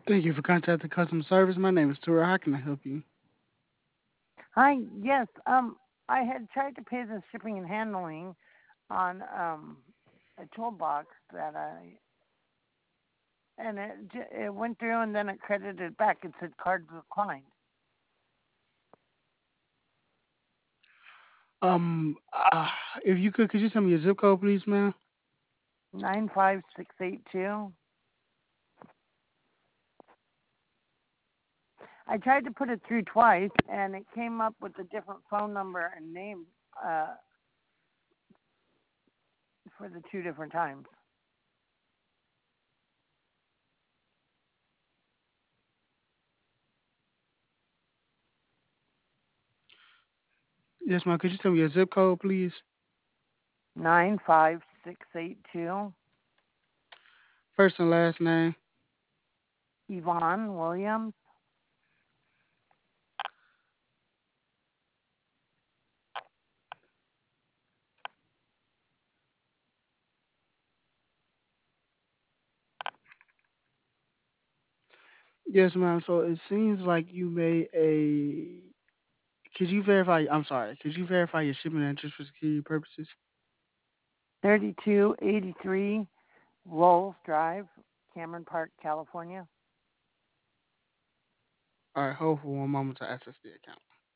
Thank you for contacting customer service. My name is Tura. How can I help you? Hi, yes. I had tried to pay the shipping and handling on a toolbox that and it went through and then it credited back. It said card declined. Um, uh, if you could you tell me your zip code, please, ma'am? 95682. I tried to put it through twice and it came up with a different phone number and name uh for the two different times. Yes, ma'am. Could you tell me your zip code, please? 95682. First and last name. Yvonne Williams. Yes, ma'am. So it seems like you made a. Could you verify? I'm sorry. Could you verify your shipping address for security purposes? 3283 Rolls Drive, Cameron Park, California. All right. Hold for one moment to access the account.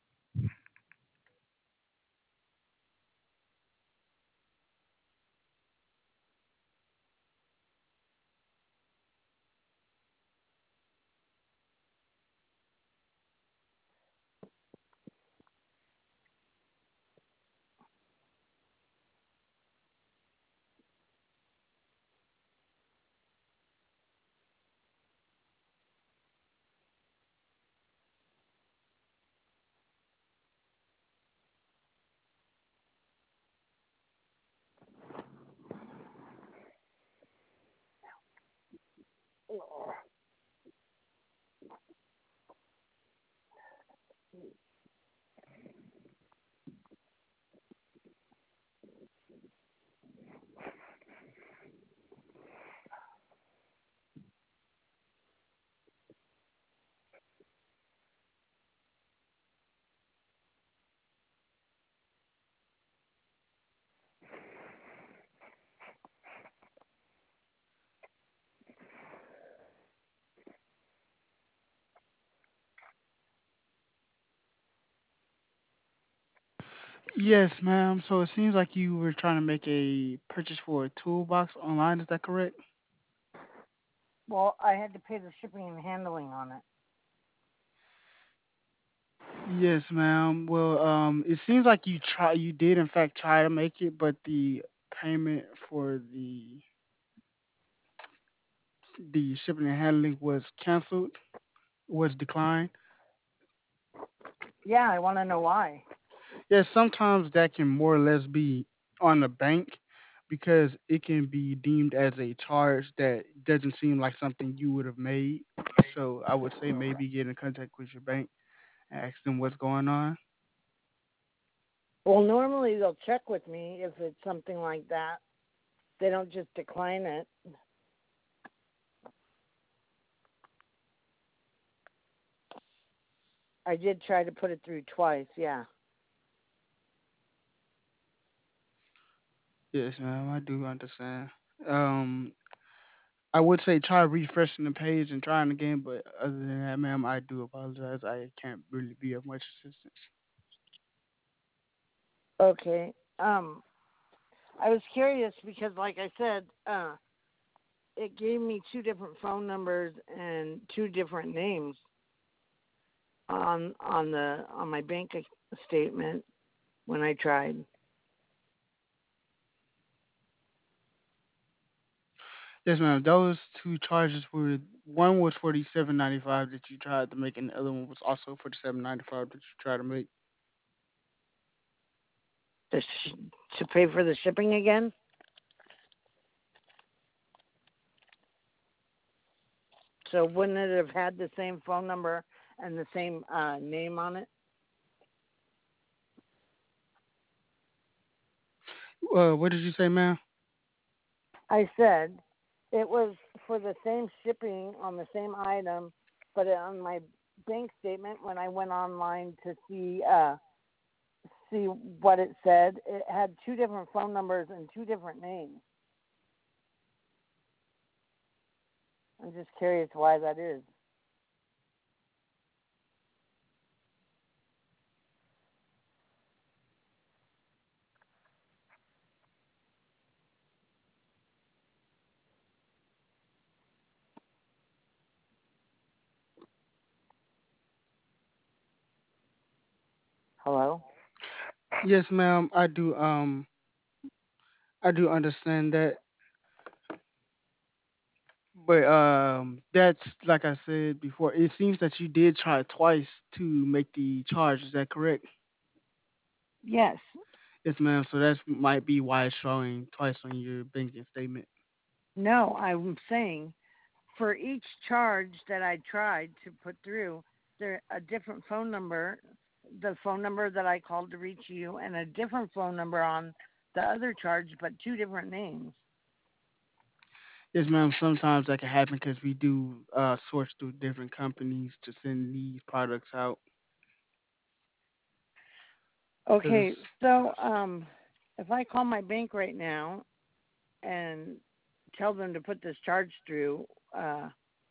Yes, ma'am. So it seems like you were trying to make a purchase for a toolbox online. Is that correct? Well, I had to pay the shipping and handling on it. Yes, ma'am. Well, it seems like you did in fact try to make it, but the payment for the shipping and handling was canceled, was declined. Yeah, I want to know why. Yes, sometimes that can more or less be on the bank because it can be deemed as a charge that doesn't seem like something you would have made. So I would say maybe get in contact with your bank and ask them what's going on. Well, normally they'll check with me if it's something like that. They don't just decline it. I did try to put it through twice, yeah. Yes, ma'am, I do understand. Um, I would say try refreshing the page and trying again, but other than that, ma'am, I do apologize. I can't really be of much assistance. Okay. I was curious because, like I said, it gave me two different phone numbers and two different names on my bank statement when I tried. Yes, ma'am. Those two charges were one was for the 795 that you tried to make, and the other one was also for the 795 that you tried to make. To to pay for the shipping again. So wouldn't it have had the same phone number and the same name on it? What did you say, ma'am? I said It was for the same shipping on the same item, but on my bank statement when I went online to see what it said, it had two different phone numbers and two different names. I'm just curious why that is. Hello? Yes, ma'am. I do understand that, but that's like I said before. It seems that you did try twice to make the charge. Is that correct? Yes. Yes, ma'am. So that might be why it's showing twice on your banking statement. No, I'm saying for each charge that I tried to put through, there a different phone number, the phone number that I called to reach you, and a different phone number on the other charge, but two different names. Yes, ma'am. Sometimes that can happen because we do source through different companies to send these products out. Okay, Because so if I call my bank right now and tell them to put this charge through, uh,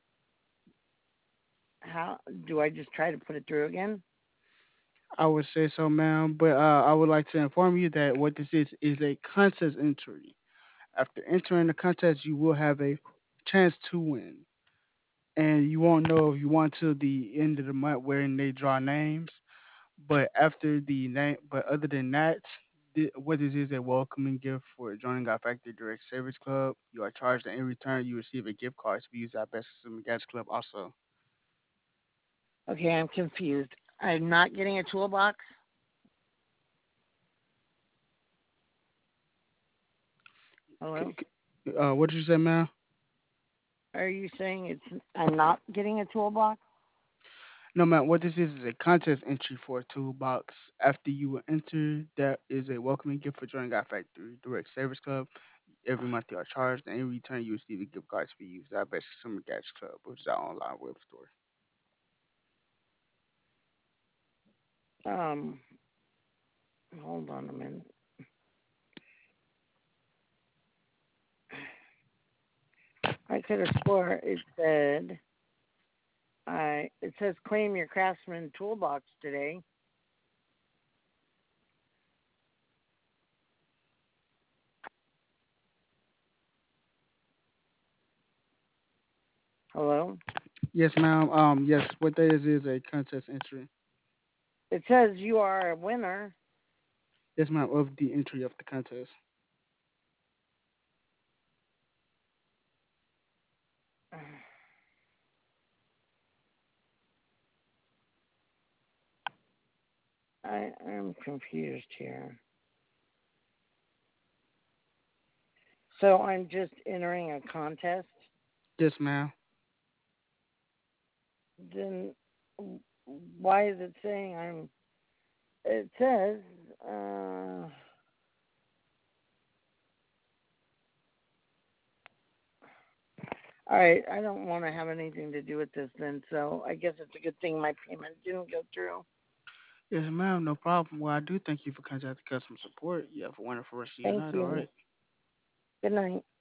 how do I just try to put it through again? I would say so, ma'am. But I would like to inform you that what this is a contest entry. After entering the contest, you will have a chance to win, and you won't know if you want till the end of the month wherein they draw names. But after the name, but other than that, what this is a welcoming gift for joining our Factory Direct Service Club. You are charged, and in return, you receive a gift card to be used at Best Consumer Gadgets Club. Also, Okay, I'm confused. I'm not getting a toolbox. C- Hello? what did you say, ma'am? Are you saying it's I'm not getting a toolbox? No, ma'am. What this is a contest entry for a toolbox. After you will enter, that is a welcoming gift for joining our Factory Direct Service Club. Every month you are charged, and in return you receive a gift card to be used at Best Consumer Gadgets Club, which is our online web store. Um, hold on a minute. I could have swore it said I it says claim your Craftsman toolbox today. Hello? Yes, ma'am. Yes, what that is a contest entry. It says you are a winner. Yes, ma'am, of the entry of the contest. I am confused here. So I'm just entering a contest. Yes, ma'am. Then why is it saying I'm? It says. Uh, all right, I don't want to have anything to do with this then. So I guess it's a good thing my payment didn't go through. Yes, ma'am, no problem. Well, I do thank you for contacting customer support. You have a wonderful rest of your Thank night, all you. right? Good night.